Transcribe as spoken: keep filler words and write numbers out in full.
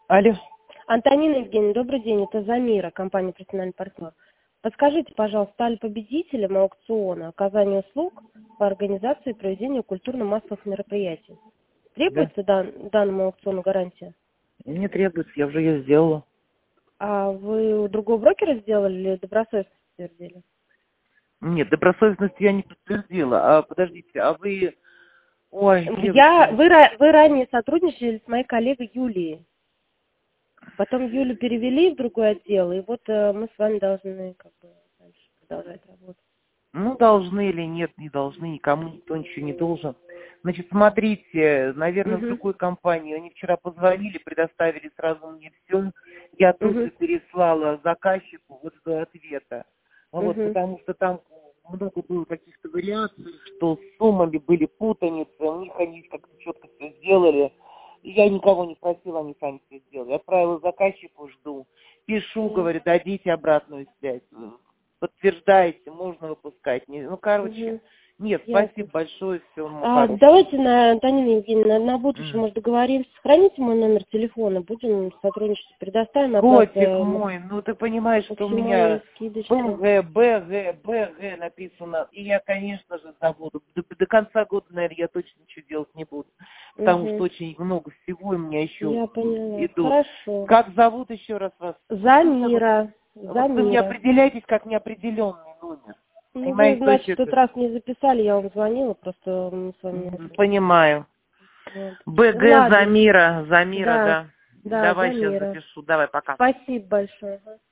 Алло. Антонина Евгеньевна, добрый день, это Замира, компания «Профессиональный партнер». Подскажите, пожалуйста, стали победителем аукциона оказания услуг по организации и проведению культурно-массовых мероприятий. Да. Требуется дан, данному аукциону гарантия? Не требуется, я уже ее сделала. А вы у другого брокера сделали или добросовестно подтвердили? Нет, добросовестность я не подтвердила. А подождите, а вы... Ой, Я, девочки. вы, ра- вы ранее сотрудничали с моей коллегой Юлией. Потом Юлю перевели в другой отдел, и вот э, мы с вами должны как бы дальше продолжать работу. Ну, должны или нет, не должны, никому никто ничего не должен. Значит, смотрите, наверное, в Угу. другой компании. Они вчера позвонили, предоставили сразу мне все. Я тут Угу. же переслала заказчику вот до ответа. Вот, Угу. потому что там много было каких-то вариаций, что с суммами были путаницы, у них они как-то четко все сделали. Я никого не просила, они сами все сделали. Отправила заказчику, жду. Пишу, говорю, дадите обратную связь. Подтверждаете, можно выпускать. Не- Ну, короче, Угу. нет, Ясно. спасибо большое, всего вам А, хорошего. давайте, на, Антонина Евгеньевна, на будущее, М. может, договоримся. Сохраните мой номер телефона, будем сотрудничать, предоставим от вас Котик э, ма- мой, ну ты понимаешь, что у меня максимальные скидочки. БГ, БГ, БГ написано. И я, конечно же, забуду. До, до конца года, наверное, я точно ничего делать не буду. Потому что Угу. очень много всего у меня еще Я поняла. идут. Хорошо. Как зовут еще раз вас? Замира. Вот вы мне Замира. определяетесь как неопределенный номер. Ну, вы, Понимаете, то есть значит, в тот это... раз не записали, я вам звонила, просто мы с вами... М, Понимаю. Вот. Ну, БГ ладно. Замира, Замира, Да, да. да, Давай сейчас Замира. запишу. Давай, пока. Спасибо большое.